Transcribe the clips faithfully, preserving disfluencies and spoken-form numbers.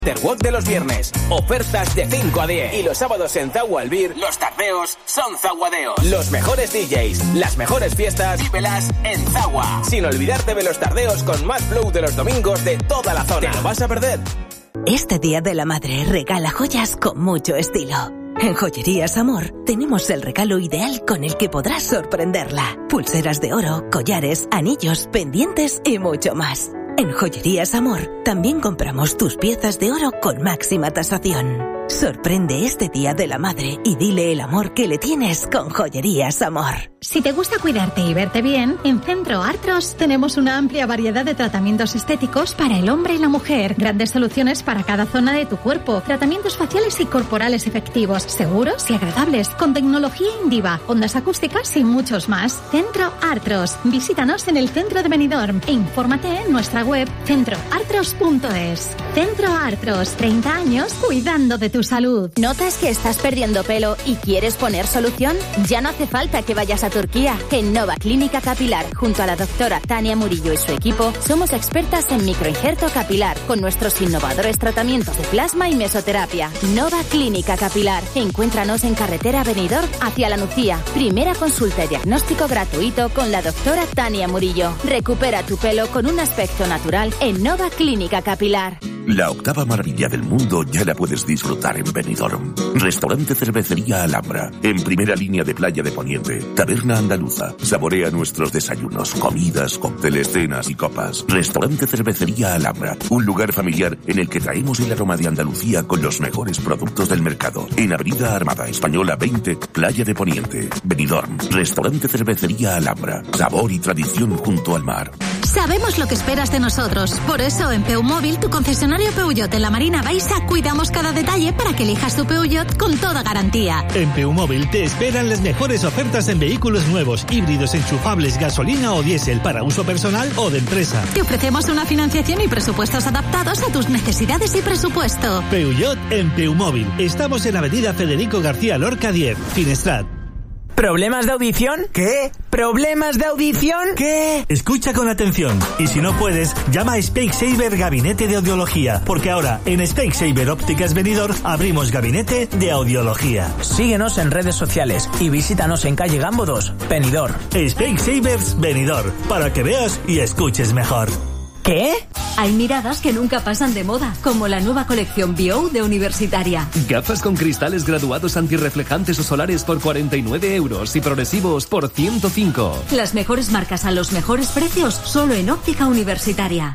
Afterwork de los viernes, ofertas de cinco a diez. Y los sábados en Zagua Albir, los tardeos son zaguadeos. Los mejores D Js, las mejores fiestas, vívelas en Zagua. Sin olvidarte de los tardeos con más flow de los domingos de toda la zona. ¿Te lo vas a perder? Este Día de la Madre regala joyas con mucho estilo. En Joyerías Amor tenemos el regalo ideal con el que podrás sorprenderla. Pulseras de oro, collares, anillos, pendientes y mucho más. En Joyerías Amor también compramos tus piezas de oro con máxima tasación. Sorprende este Día de la Madre y dile el amor que le tienes con Joyerías Amor. Si te gusta cuidarte y verte bien, en Centro Artros tenemos una amplia variedad de tratamientos estéticos para el hombre y la mujer. Grandes soluciones para cada zona de tu cuerpo. Tratamientos faciales y corporales efectivos, seguros y agradables, con tecnología Indiva, ondas acústicas y muchos más. Centro Artros. Visítanos en el centro de Benidorm e infórmate en nuestra web centro artros punto es. Centro Artros, treinta años cuidando de tu salud. ¿Notas que estás perdiendo pelo y quieres poner solución? Ya no hace falta que vayas a Turquía. En Nova Clínica Capilar, junto a la doctora Tania Murillo y su equipo, somos expertas en microinjerto capilar, con nuestros innovadores tratamientos de plasma y mesoterapia. Nova Clínica Capilar. Encuéntranos en carretera Benidorm hacia La Nucía. Primera consulta y diagnóstico gratuito con la doctora Tania Murillo. Recupera tu pelo con un aspecto natural en Nova Clínica Capilar. La octava maravilla del mundo ya la puedes disfrutar en Benidorm. Restaurante Cervecería Alhambra, en primera línea de Playa de Poniente. Taberna Andaluza, saborea nuestros desayunos, comidas, cócteles, cenas y copas. Restaurante Cervecería Alhambra, un lugar familiar en el que traemos el aroma de Andalucía con los mejores productos del mercado. En Avenida Armada Española veinte, Playa de Poniente. Benidorm, Restaurante Cervecería Alhambra, sabor y tradición junto al mar. Sabemos lo que esperas de nosotros. Por eso en Peumóvil, tu concesionario Peugeot en la Marina Baixa, cuidamos cada detalle para que elijas tu Peugeot con toda garantía. En Peumóvil te esperan las mejores ofertas en vehículos nuevos, híbridos, enchufables, gasolina o diésel para uso personal o de empresa. Te ofrecemos una financiación y presupuestos adaptados a tus necesidades y presupuesto. Peugeot en Peumóvil. Estamos en Avenida Federico García Lorca diez, Finestrat. ¿Problemas de audición? ¿Qué? ¿Problemas de audición? ¿Qué? Escucha con atención y si no puedes, llama a Specsavers Gabinete de Audiología, porque ahora en Specsavers Ópticas Benidorm abrimos Gabinete de Audiología. Síguenos en redes sociales y visítanos en calle Gambo dos, Benidorm. Specsavers Benidorm, para que veas y escuches mejor. ¿Qué? Hay miradas que nunca pasan de moda, como la nueva colección B O de Universitaria. Gafas con cristales graduados antirreflejantes o solares por cuarenta y nueve euros y progresivos por ciento cinco. Las mejores marcas a los mejores precios, solo en Óptica Universitaria.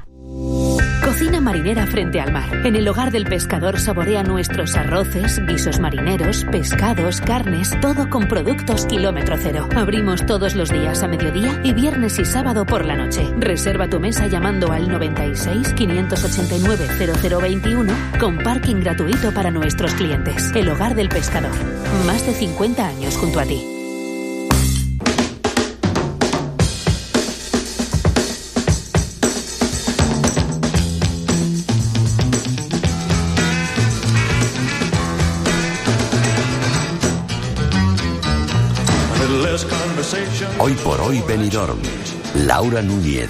Cocina marinera frente al mar. En el Hogar del Pescador saborea nuestros arroces, guisos marineros, pescados, carnes, todo con productos kilómetro cero. Abrimos todos los días a mediodía y viernes y sábado por la noche. Reserva tu mesa llamando al noventa y seis, quinientos ochenta y nueve, cero cero veintiuno con parking gratuito para nuestros clientes. El Hogar del Pescador. Más de cincuenta años junto a ti. Hoy por hoy Benidorm. Laura Núñez.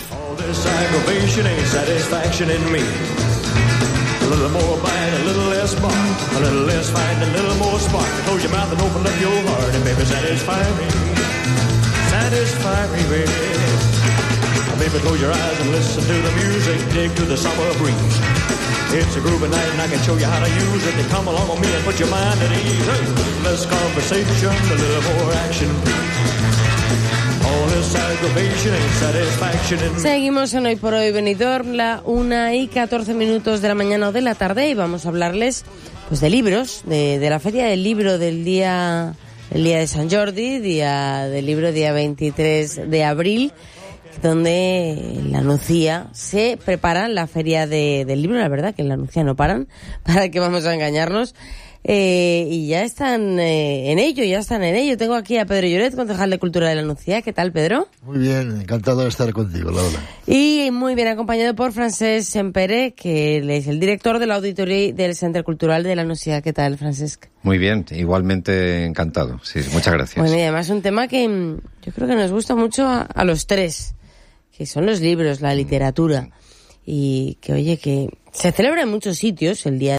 Baby, close your eyes and listen to the music. Dig to the summer breeze. It's a groovy night and I can show you how to use it. Come along with me and put your mind at ease. Hey, less conversation, a little more action, please. All this aggravation and satisfaction in me. Seguimos en Hoy por Hoy Benidorm, la una y catorce minutos de la mañana o de la tarde, y vamos a hablarles pues de libros, de, de la Feria del Libro del día, el día de San Jordi, día del libro, día veintitrés de abril, donde en la Nucía se prepara la feria de, del libro. La verdad que en la Nucía no paran, para que vamos a engañarnos, eh, y ya están eh, en ello, ya están en ello. Tengo aquí a Pedro Lloret, concejal de Cultura de la Nucía. ¿Qué tal, Pedro? Muy bien, encantado de estar contigo, Laura. Y muy bien acompañado por Francesc Sempere, que es el director de la auditoría del Centro Cultural de la Nucía. ¿Qué tal, Francesc? Muy bien, igualmente encantado. Sí, muchas gracias. Bueno, y además un tema que yo creo que nos gusta mucho a, a los tres, que son los libros, la literatura, y que, oye, que Se celebra en muchos sitios el Día